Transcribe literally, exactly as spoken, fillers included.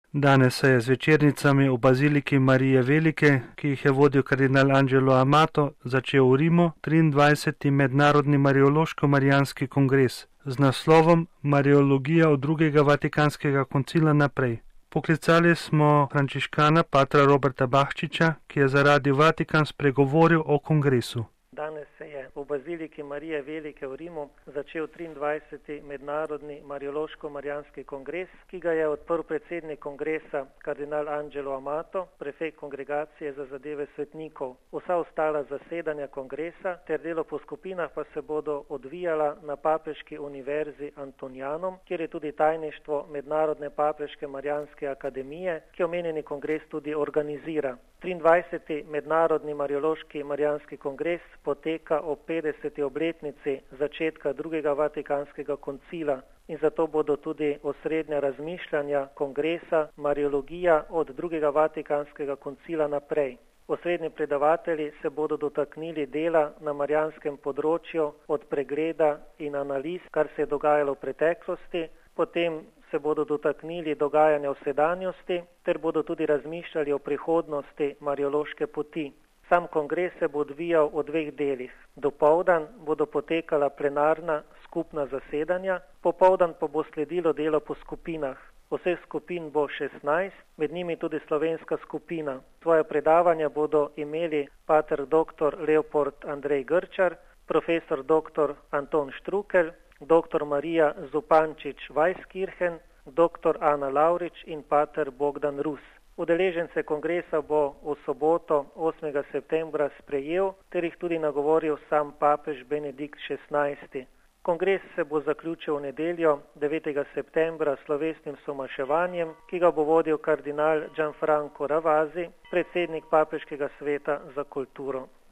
Danes se je z večernicami v baziliki Marije Velike, ki jih je vodil kardinal Angelo Amato, začel v Rimu triindvajseti Mednarodni mariološko-marijanski kongres z naslovom Mariologija od drugega vatikanskega koncila naprej. Poklicali smo frančiškana patra Roberta Bahčiča, ki je za Radio Vatikan spregovoril o kongresu. Danes se je v baziliki Marije Velike v Rimu začel triindvajseti Mednarodni mariološko-marijanski kongres, ki ga je odprl predsednik kongresa kardinal Angelo Amato, prefekt kongregacije za zadeve svetnikov. Vsa ostala zasedanja kongresa ter delo po skupinah pa se bodo odvijala na Papeški univerzi Antonianum, kjer je tudi tajništvo Mednarodne papeške marijanske akademije, ki omenjeni kongres tudi organizira. triindvajseti Mednarodni mariološki marijanski kongres poteka ob petdeseti obletnici začetka drugega vatikanskega koncila in zato bodo tudi osrednja razmišljanja kongresa Mariologija od drugega vatikanskega koncila naprej. Osrednji predavatelji se bodo dotaknili dela na marijanskem področju od pregleda in analiz, kar se je dogajalo v preteklosti, potem se bodo dotaknili dogajanja v sedanjosti ter bodo tudi razmišljali o prihodnosti mariološke poti. Sam kongres se bo odvijal v dveh delih. Dopoldan bodo potekala plenarna skupna zasedanja, popoldan pa bo sledilo delo po skupinah. Vseh skupin bo šestnajst, med njimi tudi slovenska skupina. Svoje predavanja bodo imeli pater doktor Leopold Andrej Grčar, profesor doktor Anton Štrukelj, doktor Marija Zupančič-Weiskirchen, doktor Ana Lavrič in pater Bogdan Rus. Udeležence kongresa bo v soboto osmega septembra sprejel ter jih tudi nagovoril sam papež Benedikt šestnajsti. Kongres se bo zaključil v nedeljo devetega septembra s slovesnim somaševanjem, ki ga bo vodil kardinal Gianfranco Ravasi, predsednik Papeškega sveta za kulturo.